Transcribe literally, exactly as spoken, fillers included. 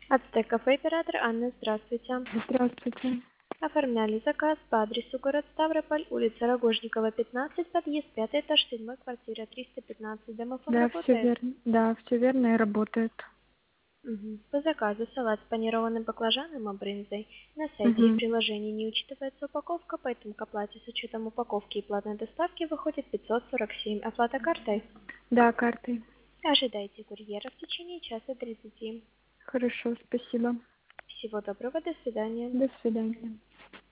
Ацтек кафе оператор Анна, здравствуйте. Здравствуйте. Оформляли заказ по адресу город Ставрополь, улица Рогожникова, пятнадцать, подъезд пятый этаж, седьмой, квартира триста пятнадцать. Домофон Да, все работает? верно. Да, все верно и работает. Мгм. По заказу салат с панированным баклажаном и брынзой. На сайте и Угу. приложении не учитывается упаковка, поэтому к оплате с учетом упаковки и платной доставки выходит пятьсот сорок семь. Оплата картой. Да, картой. Ожидайте курьера в течение часа тридцати. Хорошо, спасибо. Всего доброго, до свидания. До свидания.